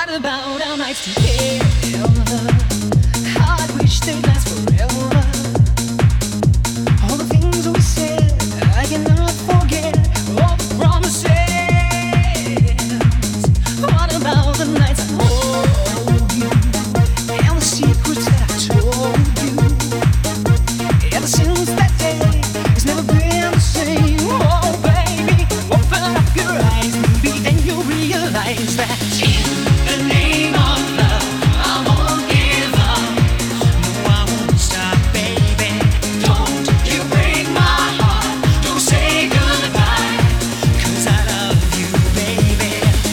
What about our nights together? I wish they'd last forever. All the things we said, I cannot forget. All the promises. What about the nights I hold you and the secrets that I told you? Ever since that day, it's never been the same. Oh baby, open up your eyes, maybe then you'll realize that in the name of love, I won't give up. No, I won't stop, baby. Don't you break my heart. Don't say goodbye, 'cause I love you, baby.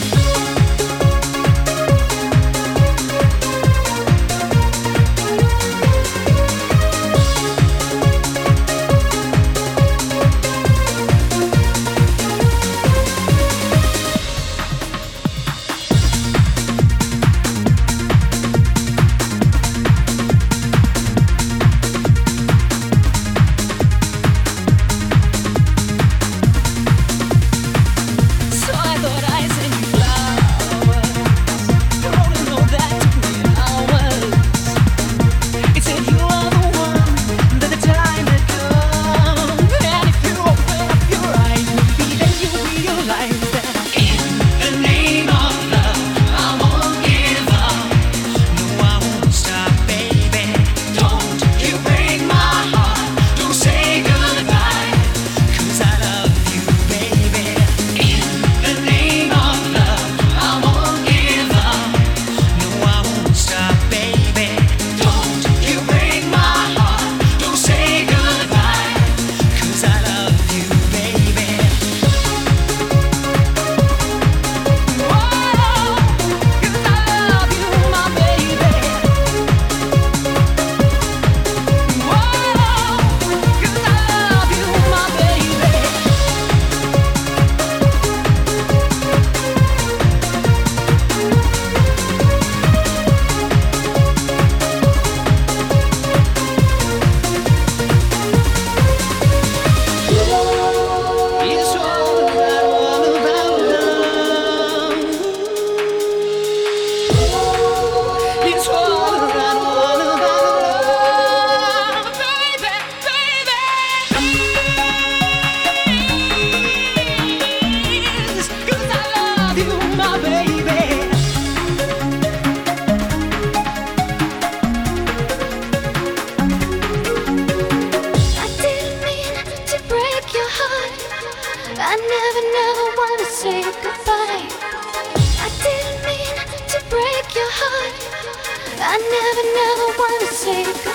So I thought I sent you flowers. You only know that took me hours. It said you are the one, that the time had come. And if you open up your eyes, maybe then you'll realize that in the name of love, I won't give up. No, I won't stop, baby. Don't you break my heart. Don't say goodbye, 'cause I love you, baby. In the name of love, I won't give up. No, I won't stop, baby. Don't you break my heart. Don't say goodbye, 'cause I love you, baby. Whoa, 'cause I love you, my baby. Whoa, 'cause I love you, my baby. It's all about love. It's all about love, baby, baby. Please, 'cause I love you, my baby. I didn't mean to break your heart. I never wanna say goodbye. I didn't mean to break your heart. I never wanna say goodbye.